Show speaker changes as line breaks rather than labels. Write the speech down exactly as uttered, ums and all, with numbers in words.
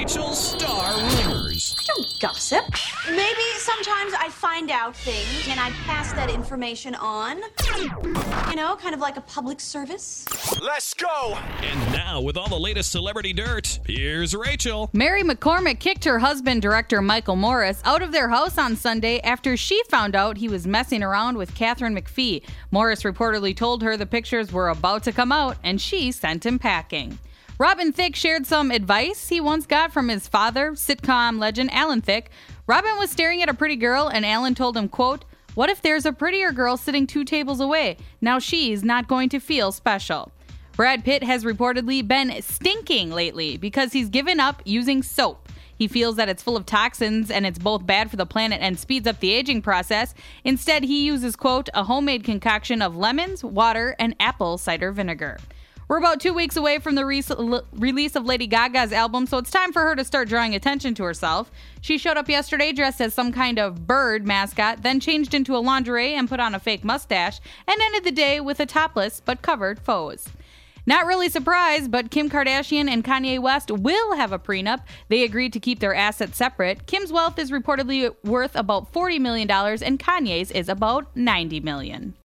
Rachel's Star Rumors.
I don't gossip. Maybe sometimes I find out things and I pass that information on. You know, kind of like a public service.
Let's go!
And now, with all the latest celebrity dirt, here's Rachel.
Mary McCormick kicked her husband, director Michael Morris, out of their house on Sunday after she found out he was messing around with Katharine McPhee. Morris reportedly told her the pictures were about to come out, and she sent him packing. Robin Thicke shared some advice he once got from his father, sitcom legend Alan Thicke. Robin was staring at a pretty girl, and Alan told him, quote, "What if there's a prettier girl sitting two tables away? Now she's not going to feel special." Brad Pitt has reportedly been stinking lately because he's given up using soap. He feels that it's full of toxins and it's both bad for the planet and speeds up the aging process. Instead, he uses, quote, "a homemade concoction of lemons, water, and apple cider vinegar." We're about two weeks away from the re- release of Lady Gaga's album, so it's time for her to start drawing attention to herself. She showed up yesterday dressed as some kind of bird mascot, then changed into a lingerie and put on a fake mustache, and ended the day with a topless but covered pose. Not really surprised, but Kim Kardashian and Kanye West will have a prenup. They agreed to keep their assets separate. Kim's wealth is reportedly worth about forty million dollars, and Kanye's is about ninety million dollars.